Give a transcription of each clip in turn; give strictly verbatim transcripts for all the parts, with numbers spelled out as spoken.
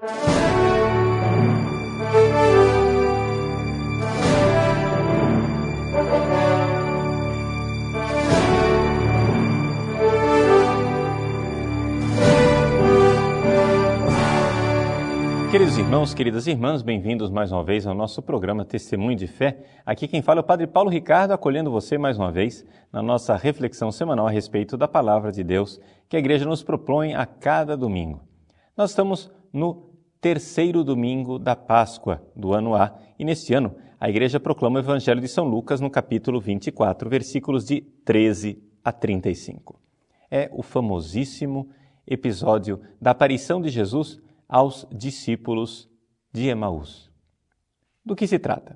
Queridos irmãos, queridas irmãs, bem-vindos mais uma vez ao nosso programa Testemunho de Fé. Aqui quem fala é o Padre Paulo Ricardo, acolhendo você mais uma vez na nossa reflexão semanal a respeito da Palavra de Deus que a Igreja nos propõe a cada domingo. Nós estamos no terceiro domingo da Páscoa do ano A e neste ano a Igreja proclama o Evangelho de São Lucas no capítulo vinte e quatro, versículos de treze a trinta e cinco. É o famosíssimo episódio da aparição de Jesus aos discípulos de Emaús. Do que se trata?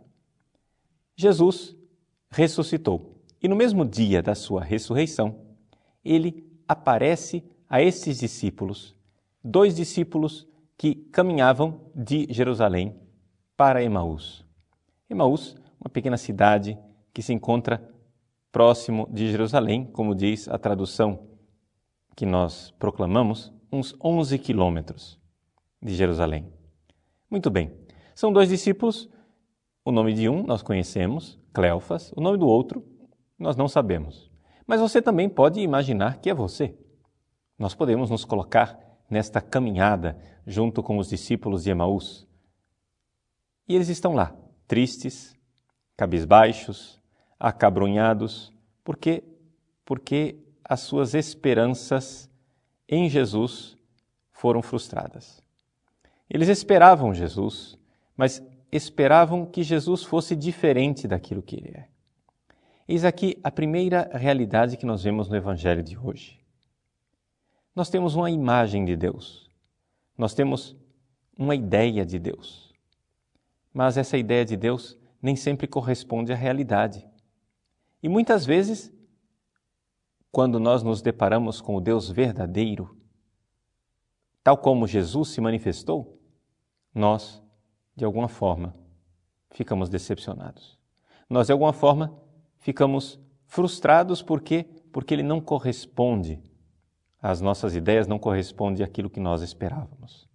Jesus ressuscitou e no mesmo dia da sua ressurreição, ele aparece a esses discípulos, dois discípulos que caminhavam de Jerusalém para Emaús. Emaús, uma pequena cidade que se encontra próximo de Jerusalém, como diz a tradução que nós proclamamos, uns onze quilômetros de Jerusalém. Muito bem, são dois discípulos, o nome de um nós conhecemos, Cleofas, o nome do outro nós não sabemos. Mas você também pode imaginar que é você. Nós podemos nos colocar nesta caminhada junto com os discípulos de Emaús. E eles estão lá, tristes, cabisbaixos, acabrunhados, porque, porque as suas esperanças em Jesus foram frustradas. Eles esperavam Jesus, mas esperavam que Jesus fosse diferente daquilo que ele é. Eis aqui a primeira realidade que nós vemos no Evangelho de hoje. Nós temos uma imagem de Deus, nós temos uma ideia de Deus, mas essa ideia de Deus nem sempre corresponde à realidade. E muitas vezes, quando nós nos deparamos com o Deus verdadeiro, tal como Jesus se manifestou, nós, de alguma forma, ficamos decepcionados. Nós, de alguma forma, ficamos frustrados porque, porque ele não corresponde às nossas ideias, não corresponde àquilo que nós esperávamos.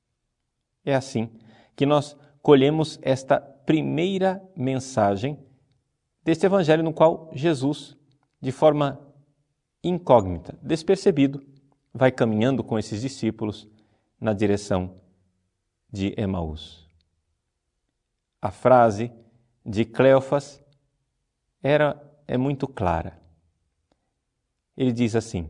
É assim que nós colhemos esta primeira mensagem deste Evangelho no qual Jesus, de forma incógnita, despercebido, vai caminhando com esses discípulos na direção de Emaús. A frase de Cleofas era, é muito clara. Ele diz assim: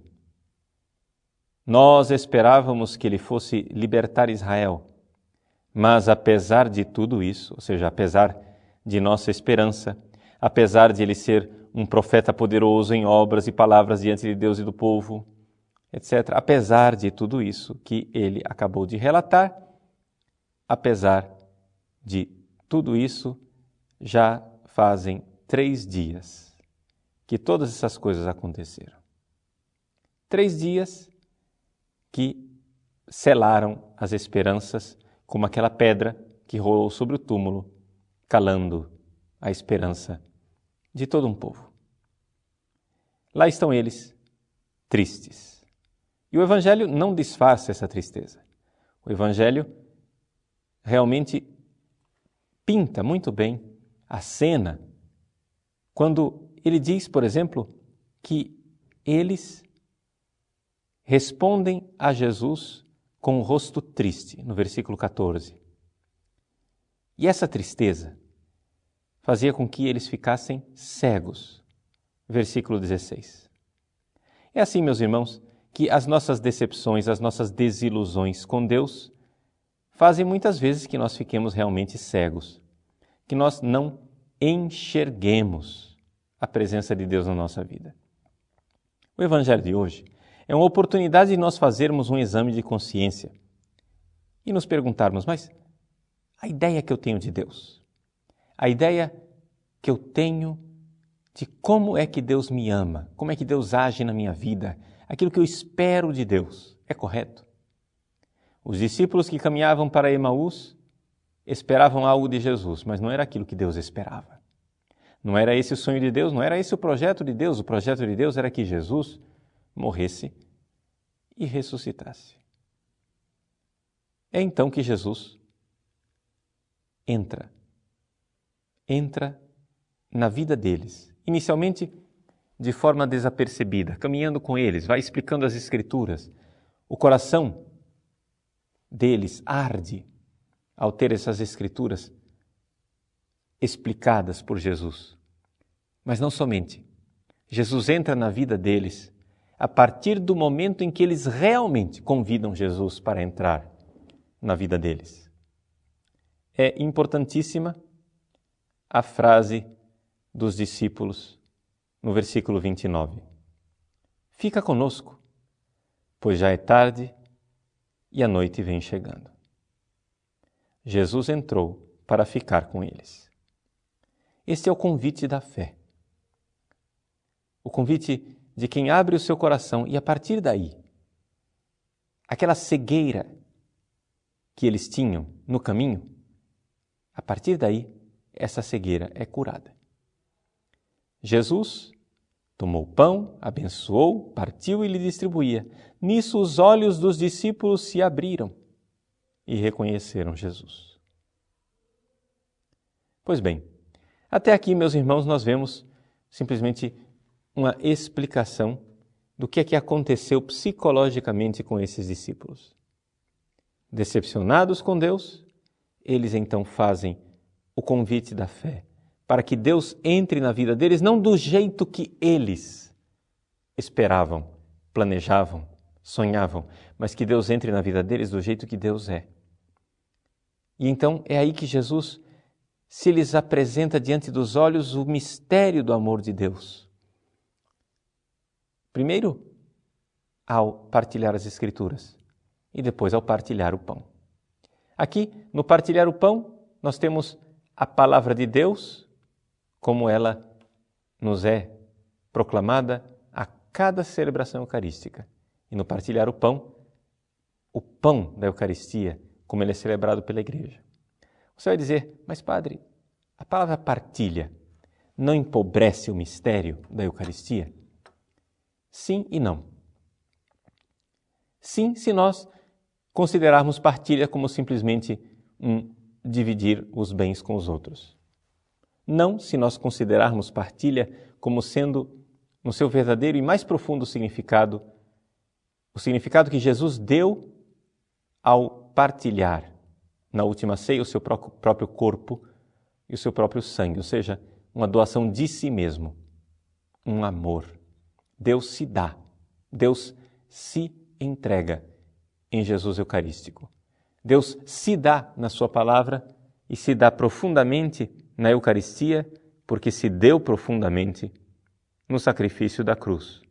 nós esperávamos que ele fosse libertar Israel, mas apesar de tudo isso, ou seja, apesar de nossa esperança, apesar de ele ser um profeta poderoso em obras e palavras diante de Deus e do povo, etcétera, apesar de tudo isso que ele acabou de relatar, apesar de tudo isso, já fazem três dias que todas essas coisas aconteceram. Três dias que selaram as esperanças como aquela pedra que rolou sobre o túmulo, calando a esperança de todo um povo. Lá estão eles, tristes. E o Evangelho não disfarça essa tristeza. O Evangelho realmente pinta muito bem a cena quando ele diz, por exemplo, que eles respondem a Jesus com o rosto triste, no versículo catorze. E essa tristeza fazia com que eles ficassem cegos, versículo dezesseis. É assim, meus irmãos, que as nossas decepções, as nossas desilusões com Deus fazem muitas vezes que nós fiquemos realmente cegos, que nós não enxerguemos a presença de Deus na nossa vida. O Evangelho de hoje é uma oportunidade de nós fazermos um exame de consciência e nos perguntarmos, mas a ideia que eu tenho de Deus, a ideia que eu tenho de como é que Deus me ama, como é que Deus age na minha vida, aquilo que eu espero de Deus, é correto? Os discípulos que caminhavam para Emaús esperavam algo de Jesus, mas não era aquilo que Deus esperava. Não era esse o sonho de Deus, não era esse o projeto de Deus. O projeto de Deus era que Jesus morresse e ressuscitasse. É então que Jesus entra, entra na vida deles, inicialmente de forma desapercebida, caminhando com eles, vai explicando as Escrituras. O coração deles arde ao ter essas Escrituras explicadas por Jesus. Mas não somente. Jesus entra na vida deles a partir do momento em que eles realmente convidam Jesus para entrar na vida deles. É importantíssima a frase dos discípulos no versículo vinte e nove. Fica conosco, pois já é tarde e a noite vem chegando. Jesus entrou para ficar com eles. Este é o convite da fé. O convite de quem abre o seu coração e a partir daí, aquela cegueira que eles tinham no caminho, a partir daí, essa cegueira é curada. Jesus tomou o pão, abençoou, partiu e lhe distribuía. Nisso os olhos dos discípulos se abriram e reconheceram Jesus. Pois bem, até aqui, meus irmãos, nós vemos simplesmente uma explicação do que é que aconteceu psicologicamente com esses discípulos. Decepcionados com Deus, eles então fazem o convite da fé, para que Deus entre na vida deles, não do jeito que eles esperavam, planejavam, sonhavam, mas que Deus entre na vida deles do jeito que Deus é. E então é aí que Jesus se lhes apresenta diante dos olhos o mistério do amor de Deus. Primeiro, ao partilhar as Escrituras e depois ao partilhar o pão. Aqui, no partilhar o pão, nós temos a palavra de Deus, como ela nos é proclamada a cada celebração eucarística. E no partilhar o pão, o pão da Eucaristia, como ele é celebrado pela Igreja. Você vai dizer, mas padre, a palavra partilha não empobrece o mistério da Eucaristia? Sim e não. Sim, se nós considerarmos partilha como simplesmente um dividir os bens com os outros. Não se nós considerarmos partilha como sendo, no seu verdadeiro e mais profundo significado, o significado que Jesus deu ao partilhar na última ceia o seu próprio corpo e o seu próprio sangue, ou seja, uma doação de si mesmo, um amor. Deus se dá, Deus se entrega em Jesus Eucarístico. Deus se dá na sua palavra e se dá profundamente na Eucaristia, porque se deu profundamente no sacrifício da cruz.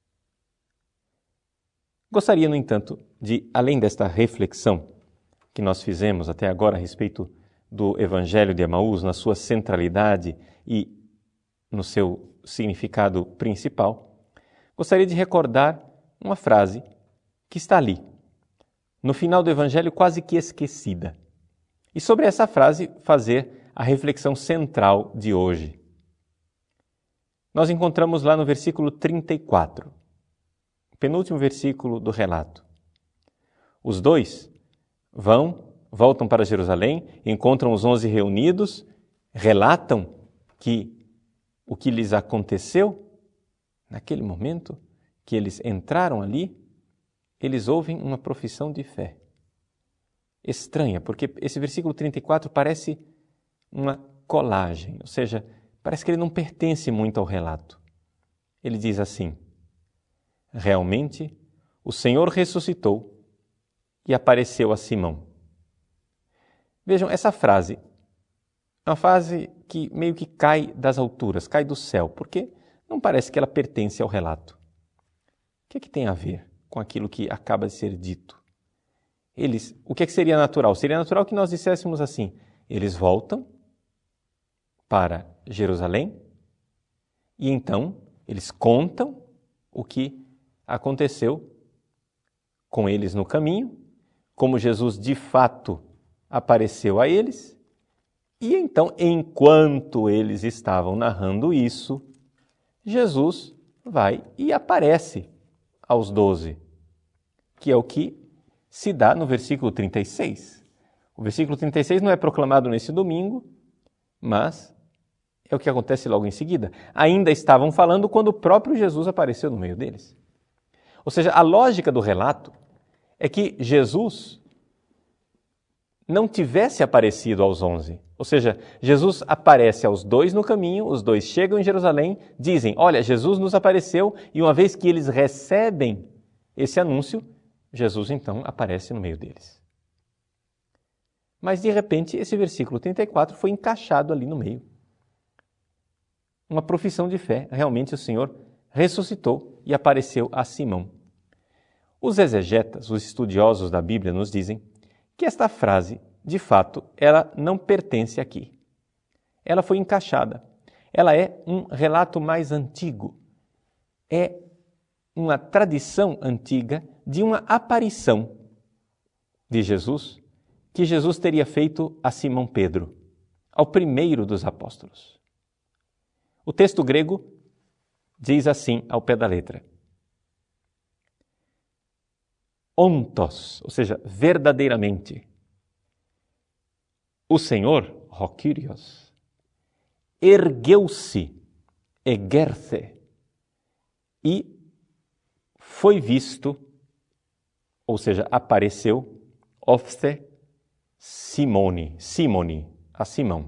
Gostaria, no entanto, de, além desta reflexão que nós fizemos até agora a respeito do Evangelho de Emaús, na sua centralidade e no seu significado principal, gostaria de recordar uma frase que está ali, no final do Evangelho, quase que esquecida. E sobre essa frase fazer a reflexão central de hoje. Nós encontramos lá no versículo trinta e quatro, penúltimo versículo do relato. Os dois vão, voltam para Jerusalém, encontram os onze reunidos, relatam que o que lhes aconteceu naquele momento que eles entraram ali, eles ouvem uma profissão de fé. Estranha, porque esse versículo trinta e quatro parece uma colagem, ou seja, parece que ele não pertence muito ao relato. Ele diz assim: realmente, o Senhor ressuscitou e apareceu a Simão. Vejam, essa frase é uma frase que meio que cai das alturas, cai do céu, porque não parece que ela pertence ao relato. O que é que tem a ver com aquilo que acaba de ser dito? Eles, o que é que seria natural? Seria natural que nós disséssemos assim: eles voltam para Jerusalém e então eles contam o que aconteceu com eles no caminho, como Jesus de fato apareceu a eles, e então, enquanto eles estavam narrando isso, Jesus vai e aparece aos doze, que é o que se dá no versículo trinta e seis. O versículo trinta e seis não é proclamado nesse domingo, mas é o que acontece logo em seguida. Ainda estavam falando quando o próprio Jesus apareceu no meio deles. Ou seja, a lógica do relato é que Jesus não tivesse aparecido aos onze. Ou seja, Jesus aparece aos dois no caminho, os dois chegam em Jerusalém, dizem, olha, Jesus nos apareceu, e uma vez que eles recebem esse anúncio, Jesus então aparece no meio deles. Mas de repente esse versículo trinta e quatro foi encaixado ali no meio. Uma profissão de fé, realmente o Senhor ressuscitou e apareceu a Simão. Os exegetas, os estudiosos da Bíblia, nos dizem que esta frase, de fato, ela não pertence aqui. Ela foi encaixada. Ela é um relato mais antigo. É uma tradição antiga de uma aparição de Jesus que Jesus teria feito a Simão Pedro, ao primeiro dos apóstolos. O texto grego diz assim, ao pé da letra: ontos, ou seja, verdadeiramente. O Senhor, o Kyrios, ergueu-se, egerce, e foi visto, ou seja, apareceu, ofse Simone, Simone, a Simão.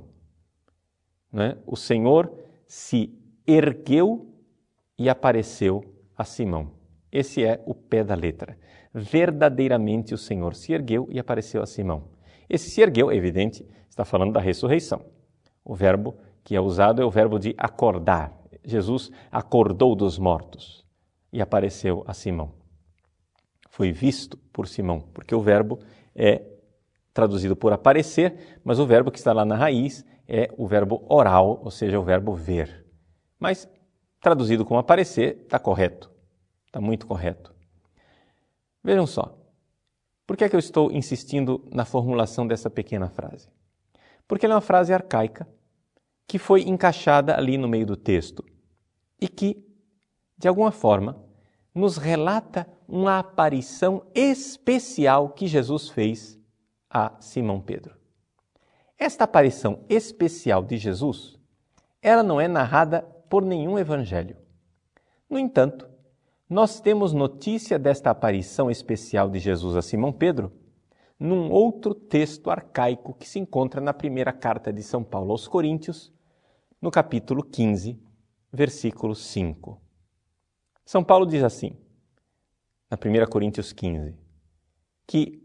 Né? O Senhor se ergueu e apareceu a Simão. Esse é o pé da letra. Verdadeiramente o Senhor se ergueu e apareceu a Simão. Esse se ergueu, é evidente, está falando da ressurreição. O verbo que é usado é o verbo de acordar. Jesus acordou dos mortos e apareceu a Simão. Foi visto por Simão, porque o verbo é traduzido por aparecer, mas o verbo que está lá na raiz é o verbo oral, ou seja, o verbo ver. Mas traduzido como aparecer, está correto, está muito correto. Vejam só, por que é que eu estou insistindo na formulação dessa pequena frase? Porque ela é uma frase arcaica que foi encaixada ali no meio do texto e que, de alguma forma, nos relata uma aparição especial que Jesus fez a Simão Pedro. Esta aparição especial de Jesus, ela não é narrada por nenhum evangelho. No entanto, nós temos notícia desta aparição especial de Jesus a Simão Pedro num outro texto arcaico que se encontra na primeira carta de São Paulo aos Coríntios, no capítulo quinze, versículo cinco. São Paulo diz assim, na primeira Coríntios quinze, que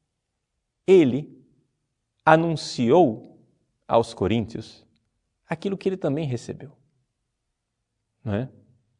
ele anunciou aos coríntios aquilo que ele também recebeu. Não é?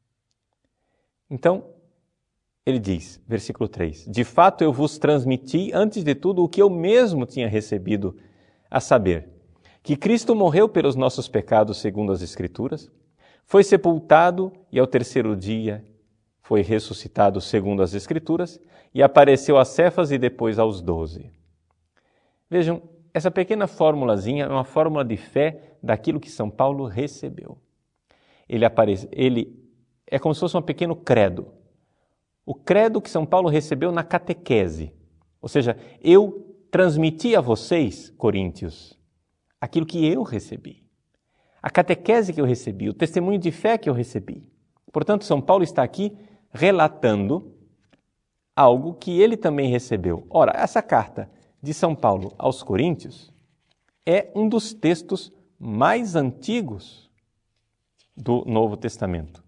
Então, ele diz, versículo três, de fato eu vos transmiti antes de tudo o que eu mesmo tinha recebido, a saber, que Cristo morreu pelos nossos pecados segundo as Escrituras, foi sepultado e ao terceiro dia foi ressuscitado segundo as Escrituras e apareceu a Cefas e depois aos doze. Vejam, essa pequena formulazinha é uma fórmula de fé daquilo que São Paulo recebeu. Ele, aparece, ele é como se fosse um pequeno credo. O credo que São Paulo recebeu na catequese. Ou seja, eu transmiti a vocês, coríntios, aquilo que eu recebi. A catequese que eu recebi, o testemunho de fé que eu recebi. Portanto, São Paulo está aqui relatando algo que ele também recebeu. Ora, essa carta de São Paulo aos Coríntios é um dos textos mais antigos do Novo Testamento.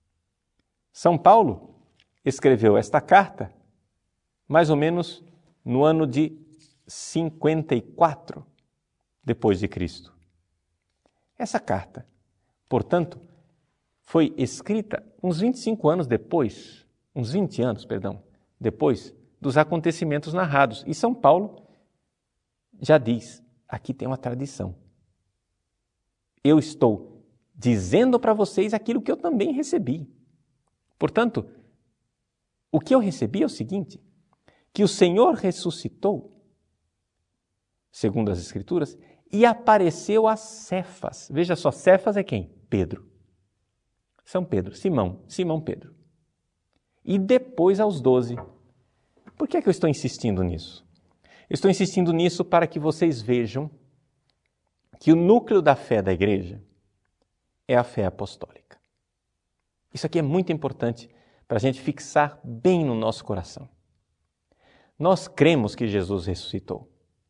São Paulo escreveu esta carta mais ou menos no ano de cinquenta e quatro depois de Cristo. Essa carta, portanto, foi escrita uns vinte e cinco anos depois, uns vinte anos, perdão, depois dos acontecimentos narrados. E São Paulo já diz, aqui tem uma tradição. Eu estou dizendo para vocês aquilo que eu também recebi. Portanto, o que eu recebi é o seguinte, que o Senhor ressuscitou, segundo as Escrituras, e apareceu a Cefas. Veja só, Cefas é quem? Pedro. São Pedro, Simão, Simão Pedro. E depois aos doze. Por que é que eu estou insistindo nisso? Eu estou insistindo nisso para que vocês vejam que o núcleo da fé da igreja é a fé apostólica. Isso aqui é muito importante para a gente fixar bem no nosso coração. Nós cremos que Jesus ressuscitou.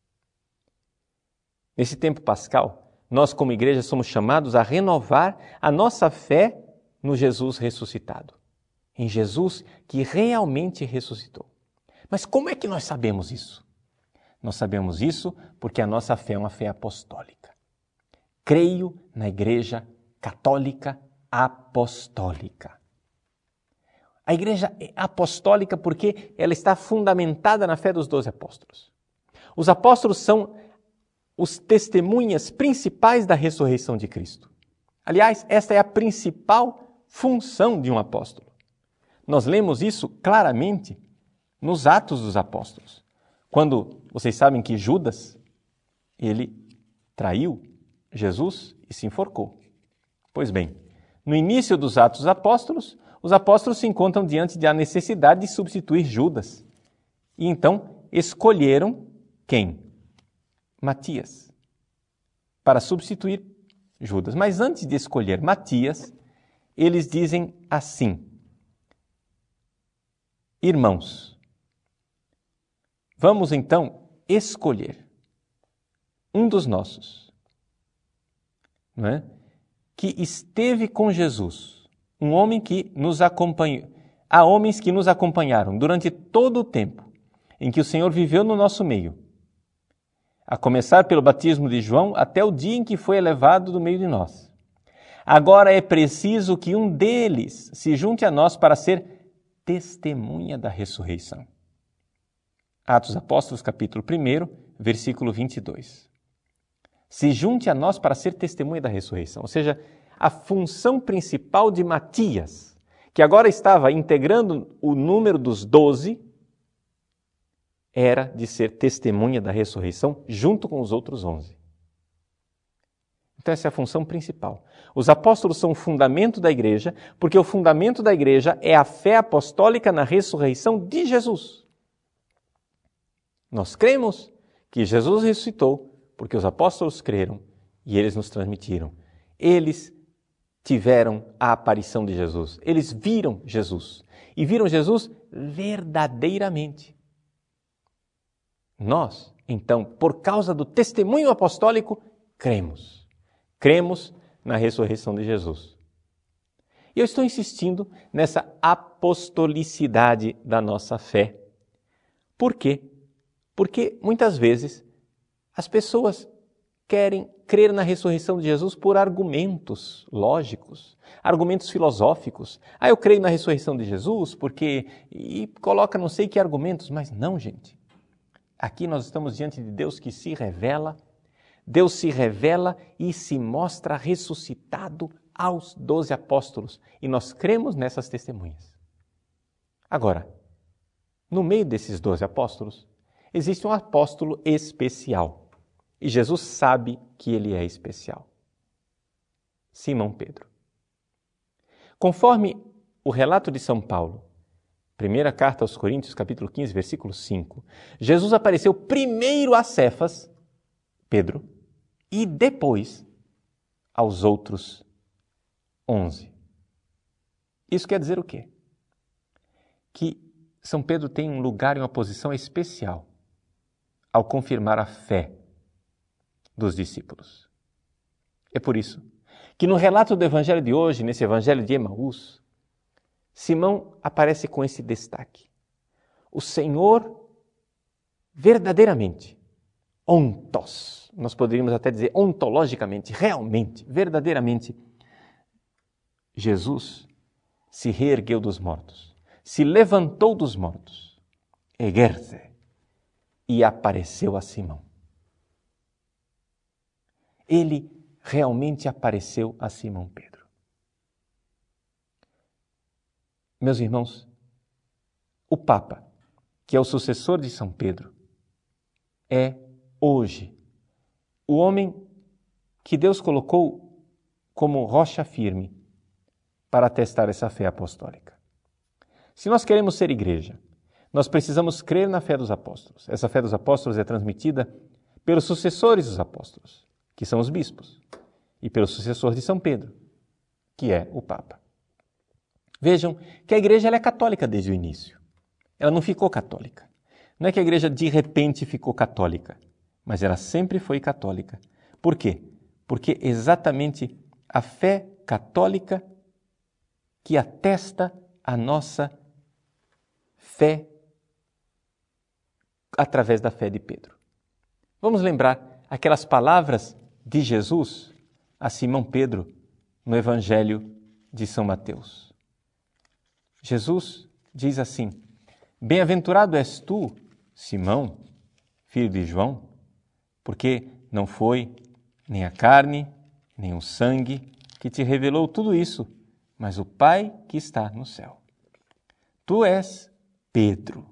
Nesse tempo pascal, nós como igreja somos chamados a renovar a nossa fé no Jesus ressuscitado. Em Jesus que realmente ressuscitou. Mas como é que nós sabemos isso? Nós sabemos isso porque a nossa fé é uma fé apostólica. Creio na igreja católica apostólica. A igreja é apostólica porque ela está fundamentada na fé dos doze apóstolos. Os apóstolos são os testemunhas principais da ressurreição de Cristo. Aliás, esta é a principal função de um apóstolo. Nós lemos isso claramente nos Atos dos Apóstolos. Quando vocês sabem que Judas, ele traiu Jesus e se enforcou. Pois bem, no início dos Atos dos Apóstolos, os apóstolos se encontram diante da necessidade de substituir Judas. E então escolheram quem? Matias, para substituir Judas. Mas antes de escolher Matias, eles dizem assim: irmãos, vamos então escolher um dos nossos, não é? Que esteve com Jesus, um homem que nos acompanhou. Há homens que nos acompanharam durante todo o tempo em que o Senhor viveu no nosso meio, a começar pelo batismo de João até o dia em que foi elevado do meio de nós. Agora é preciso que um deles se junte a nós para ser testemunha da ressurreição. Atos dos Apóstolos, capítulo um, versículo vinte e dois. Se junte a nós para ser testemunha da ressurreição. Ou seja, a função principal de Matias, que agora estava integrando o número dos doze, era de ser testemunha da ressurreição junto com os outros onze. Então essa é a função principal. Os apóstolos são o fundamento da igreja, porque o fundamento da igreja é a fé apostólica na ressurreição de Jesus. Nós cremos que Jesus ressuscitou, porque os apóstolos creram e eles nos transmitiram. Eles tiveram a aparição de Jesus. Eles viram Jesus. E viram Jesus verdadeiramente. Nós, então, por causa do testemunho apostólico, cremos. Cremos na ressurreição de Jesus. E eu estou insistindo nessa apostolicidade da nossa fé. Por quê? Porque muitas vezes as pessoas querem crer na ressurreição de Jesus por argumentos lógicos, argumentos filosóficos. Ah, eu creio na ressurreição de Jesus porque... E coloca não sei que argumentos, mas não, gente. Aqui nós estamos diante de Deus que se revela. Deus se revela e se mostra ressuscitado aos doze apóstolos. E nós cremos nessas testemunhas. Agora, no meio desses doze apóstolos, existe um apóstolo especial. E Jesus sabe que ele é especial. Simão Pedro. Conforme o relato de São Paulo, primeira carta aos Coríntios, capítulo quinze, versículo cinco, Jesus apareceu primeiro a Cefas, Pedro, e depois aos outros onze. Isso quer dizer o quê? Que São Pedro tem um lugar e uma posição especial ao confirmar a fé dos discípulos. É por isso que no relato do evangelho de hoje, nesse evangelho de Emaús, Simão aparece com esse destaque. O Senhor verdadeiramente, ontos, nós poderíamos até dizer ontologicamente, realmente, verdadeiramente, Jesus se reergueu dos mortos, se levantou dos mortos, erguer-se, e apareceu a Simão. Ele realmente apareceu a Simão Pedro. Meus irmãos, o Papa, que é o sucessor de São Pedro, é hoje o homem que Deus colocou como rocha firme para atestar essa fé apostólica. Se nós queremos ser igreja, nós precisamos crer na fé dos apóstolos. Essa fé dos apóstolos é transmitida pelos sucessores dos apóstolos, que são os bispos, e pelo sucessor de São Pedro, que é o Papa. Vejam que a igreja ela é católica desde o início. Ela não ficou católica. Não é que a igreja de repente ficou católica, mas ela sempre foi católica. Por quê? Porque exatamente a fé católica que atesta a nossa fé através da fé de Pedro. Vamos lembrar aquelas palavras de Jesus a Simão Pedro no Evangelho de São Mateus. Jesus diz assim: bem-aventurado és tu, Simão, filho de João, porque não foi nem a carne, nem o sangue que te revelou tudo isso, mas o Pai que está no céu. Tu és Pedro.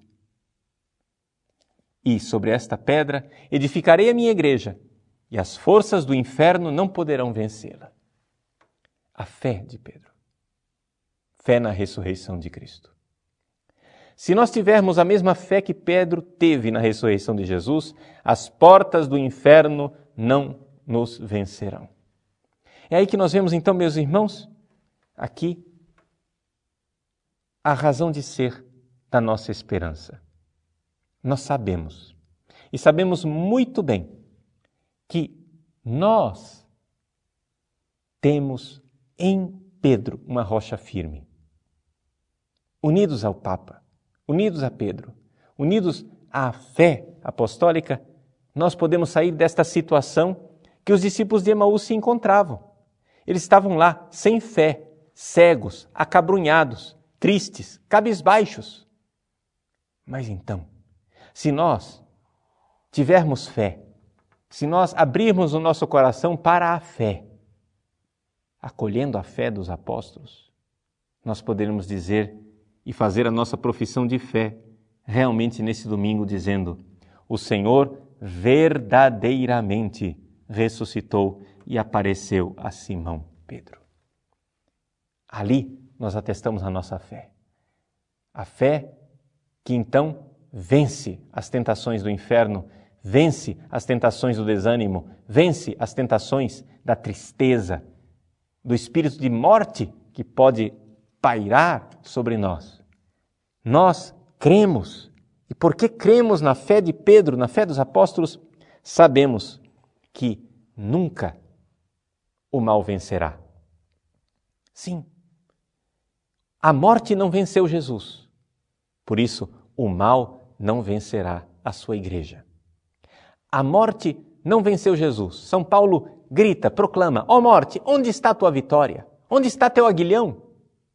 E sobre esta pedra edificarei a minha igreja, e as forças do inferno não poderão vencê-la. A fé de Pedro. Fé na ressurreição de Cristo. Se nós tivermos a mesma fé que Pedro teve na ressurreição de Jesus, as portas do inferno não nos vencerão. É aí que nós vemos então, meus irmãos, aqui a razão de ser da nossa esperança. Nós sabemos, e sabemos muito bem, que nós temos em Pedro uma rocha firme. Unidos ao Papa, unidos a Pedro, unidos à fé apostólica, nós podemos sair desta situação que os discípulos de Emaús se encontravam. Eles estavam lá, sem fé, cegos, acabrunhados, tristes, cabisbaixos. Mas então, se nós tivermos fé, se nós abrirmos o nosso coração para a fé, acolhendo a fé dos apóstolos, nós poderemos dizer e fazer a nossa profissão de fé realmente nesse domingo, dizendo: o Senhor verdadeiramente ressuscitou e apareceu a Simão Pedro. Ali nós atestamos a nossa fé. A fé que então vence as tentações do inferno, vence as tentações do desânimo, vence as tentações da tristeza, do espírito de morte que pode pairar sobre nós. Nós cremos, e porque cremos na fé de Pedro, na fé dos apóstolos, sabemos que nunca o mal vencerá. Sim, a morte não venceu Jesus, por isso o mal não vencerá a sua igreja. A morte não venceu Jesus. São Paulo grita, proclama: ó morte, onde está a tua vitória? Onde está teu aguilhão?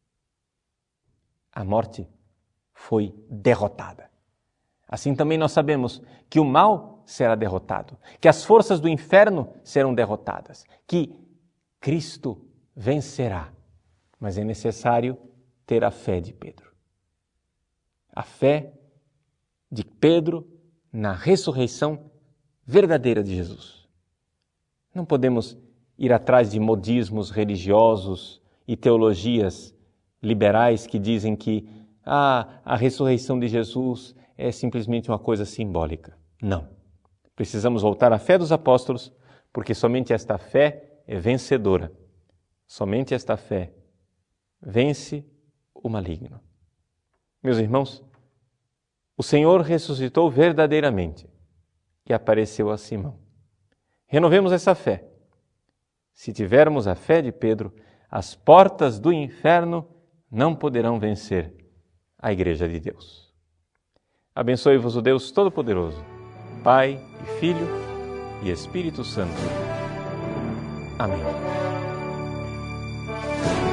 A morte foi derrotada. Assim também nós sabemos que o mal será derrotado, que as forças do inferno serão derrotadas, que Cristo vencerá. Mas é necessário ter a fé de Pedro. A fé de Pedro na ressurreição verdadeira de Jesus. Não podemos ir atrás de modismos religiosos e teologias liberais que dizem que ah, a ressurreição de Jesus é simplesmente uma coisa simbólica. Não. Precisamos voltar à fé dos apóstolos, porque somente esta fé é vencedora. Somente esta fé vence o maligno. Meus irmãos, o Senhor ressuscitou verdadeiramente e apareceu a Simão. Renovemos essa fé. Se tivermos a fé de Pedro, as portas do inferno não poderão vencer a Igreja de Deus. Abençoe-vos o Deus Todo-Poderoso, Pai e Filho e Espírito Santo. Amém.